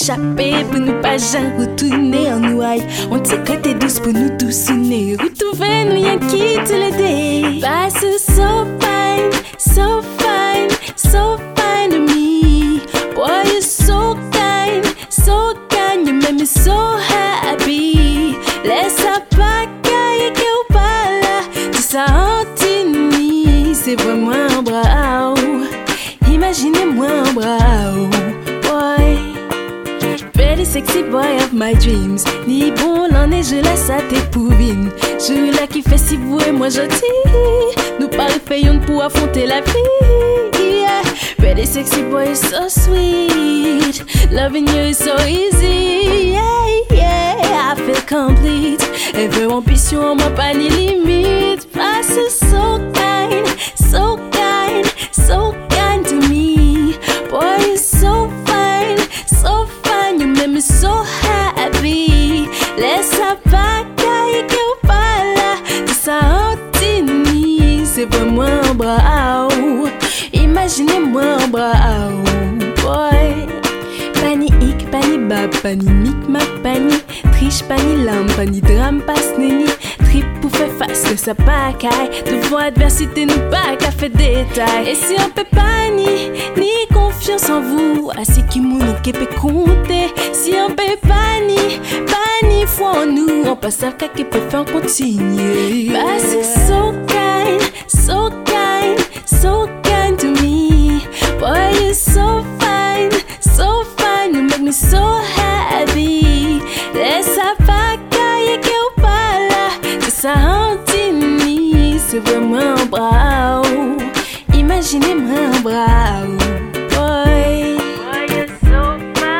échapper pour nous pas jamais retourner en nouaille. On t'y côté douce pour nous tous unir. Retrouver nous y'a qui te l'aider. Pass so fine, so fine, so fine to me. Boy, you're so kind, you make me so happy. Laisse-la pas cailler qu'au pas là. Tout ça en tini, c'est vraiment un bras. Imaginez-moi un bras, boy. Pretty sexy boy of my dreams. Ni bon l'en est, je laisse à tes pouvines. Je là qui fait si vous et moi gentil. Nous parlons payons pour affronter la vie. Yeah. Pretty sexy boy is so sweet. Loving you is so easy. Yeah, yeah, I feel complete. Et veux ambition, moi pas ni limite. Pass so kind, so kind, so kind to me. Boy, you're so fine, so fine. You make me so happy. Laisse-la pas cailler qu'au pas là. Tout ça en tini, c'est vraiment un bras. Imaginez-moi un bras, boy. Pani hic, pani bab, pani micmac, pani triche, pani lame, pani drame, passe neni. Trip pour faire face que ça pas caille. Devant adversité, nous pas qu'à faire détail. Et si on peut pas ni confiance en vous, assez qui mou nous qui peut compter. Si on peut pas ni foi en nous, on passe à qu'à qui peut faire continuer. Pass so kind, so kind, so kind to me. Boy, you're so fine, so fine. You make me so happy. Laisse-la pas cailler qu'au pas là. Que ça en tini, c'est vraiment un bras. Imaginez-moi un bras, boy. Boy, you're so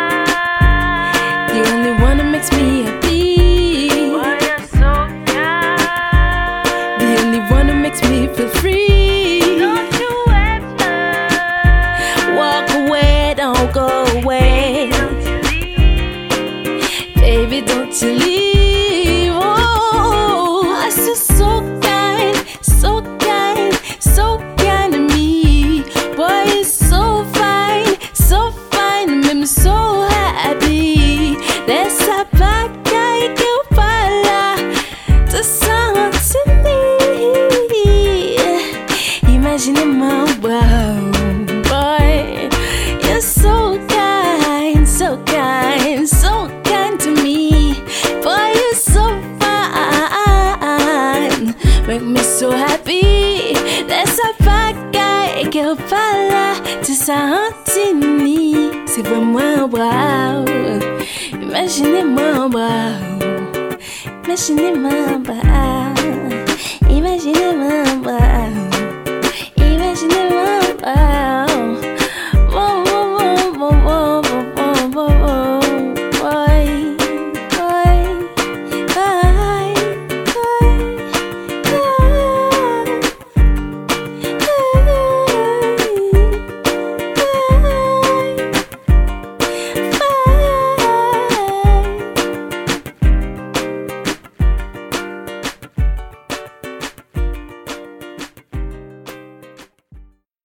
fine. The only one that makes me happy. Boy, you're so kind. The only one that makes me feel free. Don't you ever Walk away, don't go away. don't you leave. Baby, don't you leave. Oh, I feel so kind, so kind, so kind to me. Boy, you're so fine, so fine. You make me so happy. Laisse-la pas cailler qu'au pas là. Te sens imaginez-moi un bras, boy. You're so kind, so kind, so kind to me. Boy, you're so fine, make me so happy. Laisse-la pas cailler qu'au pas là. Tout ça en tini, c'est vraiment un bras. Imaginez-moi un bras. Imaginez-moi un bras. Imaginez-moi un bras.